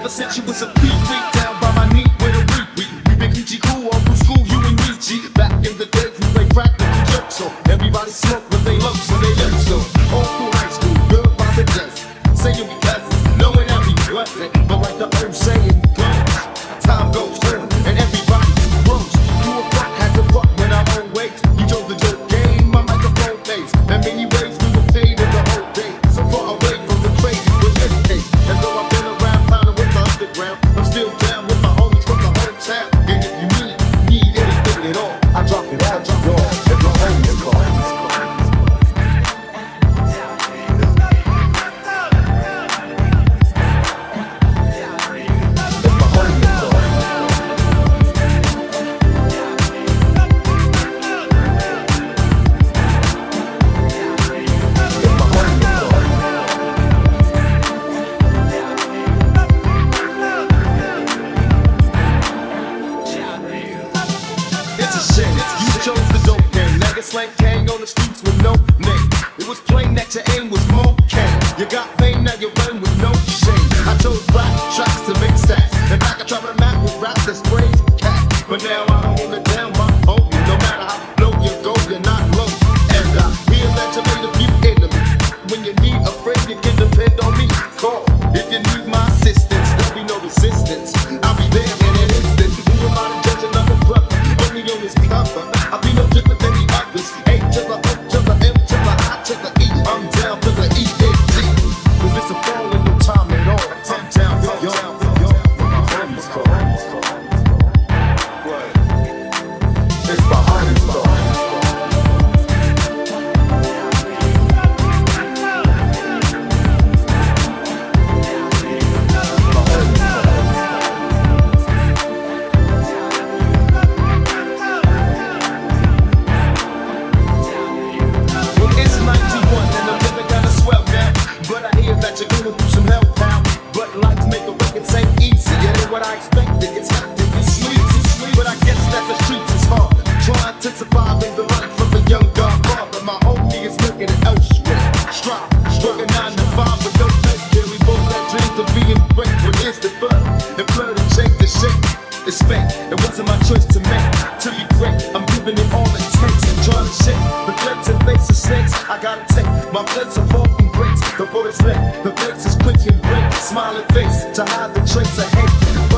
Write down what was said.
since you was a pee-wee, down by my knee with a repeat. We been Geechee cool all through school, you and me, G. Back in the days we played practical jokes, so everybody smoked with they lumps and they lips, so all through high school, good by the desk. Saying we cousins, knowing every blessing, but like the old saying goes, time goes on and everybody grows. You a fuck, had to fuck when I own weight. You chose the dope game, my microphone plays. In many ways we were paid in the whole day, so far away from the crazy with this case. And though I've been around pounding with the underground, I'm still down with my homies from the whole town. And if you need anything at all, I drop it out, y'all, if my homies call. You chose the dope game, now you slang gang on the streets with no name. It was plain that your aim was more cane. You got fame, now you run with no shame. I chose rap tracks to make stats, and I can try to map with rap that sprays cat. But now I don't hold it down, my homie. No matter how low you go, you're not low. And I hear that you made a few enemies. When you need a friend, you can depend on me. Call if you need my assistance, there'll be no resistance. I'll be there in an instant. Who am I to judge another brother? Only on his cover. I'll be no different than the others. A to the O to the M to the I to the E. I'm down to the E-N-G. Cause it's a fall in no time at all. I'm down with y'all. My homies call. It's behind the star. You're going through some hell, pal. But life make a record ain't easy. It ain't what I expected. It's hot to be sleazy. But I guess that the streets is hard. Trying to survive in the life of a young godfather. My homie is looking at elsewhere. Strive, working 9 to 5 with no pay. Yeah, we both had dreams of being great. But here's the fun. And flirt and shake the shape. It's fate. It wasn't my choice to make. To be great, I'm giving it all it takes. Trying to shake the plates and face of snakes. I gotta take my plates are far from great. The boys lit, the face is quick and great. Smiling face to hide the trace of hate.